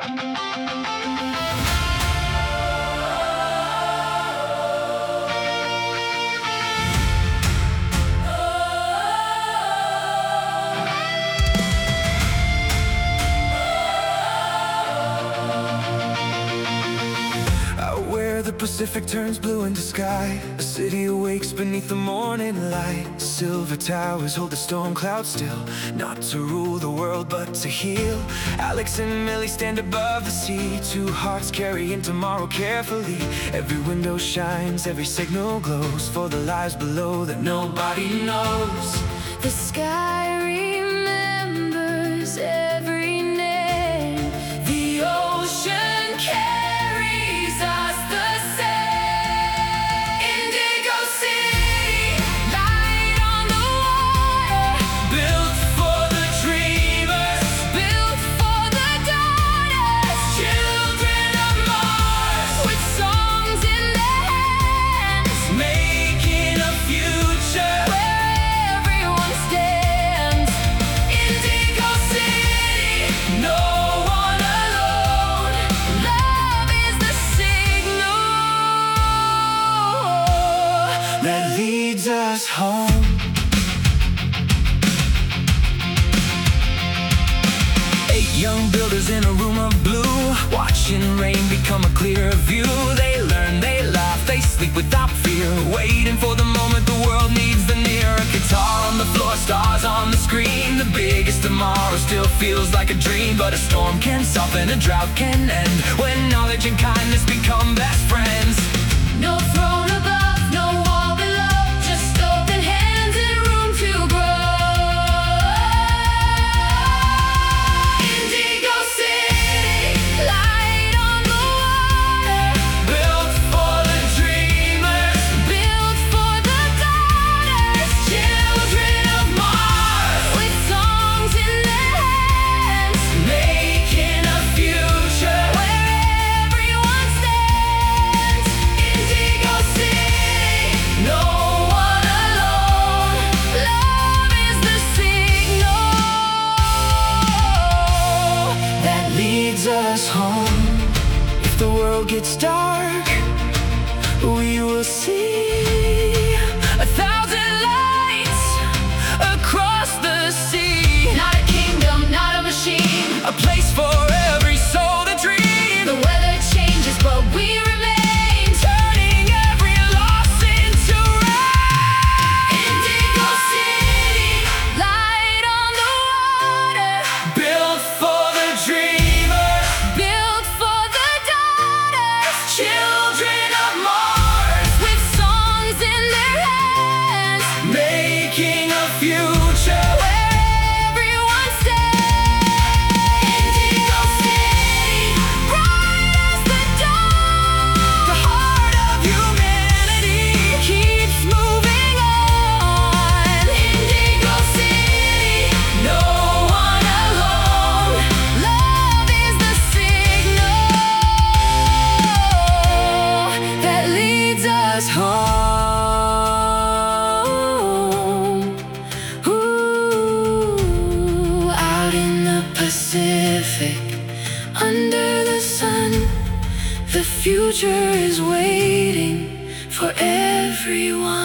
The Pacific turns blue into sky. A city awakes beneath the morning light. Silver towers hold the storm cloud still, not to rule the world but to heal. Alex and Millie stand above the sea. Two hearts carrying tomorrow carefully. Every window shines, every signal glows for the lives below that nobody knows. The sky remembers every name. The ocean carries us the same. Indigo City, light on the water. Built for the dreamers, Built for the daughters. children of Mars, With songs in their hands. making a future. Where everyone stands. Indigo City, No one alone. love is the signal That leads us home. Eight young builders in a room of blue, watching rain become a clearer view. They learn, they laugh, they sleep without fear, waiting for the moment the world needs them near. A guitar on the floor, stars on the screen. The biggest tomorrow still feels like a dream, but a storm can soften, a drought can end, when knowledge and kindness become best friends. No throne above, no wall below, just open hands and room to grow. Indigo City, light on the water. Built for the dreamers, Built for the daughters. children of Mars, With songs in their hands. making a future. Where everyone stands. Indigo City, No one alone. love is the signal That leads us home. If the world gets dark, we will see 1,000 lights across the sea. Not a kingdom, not a machine. A place for every soul to dream. The weather changes, but we remain. Turning every loss into rain. Indigo City, light on the water. Built for the dreamers, Built for the daughters. children of Mars, With songs in their hands. making a future. Where everyone stands. Indigo City, bright as the dawn. The heart of humanity Keeps moving on. Indigo City, no one alone. love is the signal that leads us home. Ooh, out in the Pacific, under the sun, the future is waiting for everyone.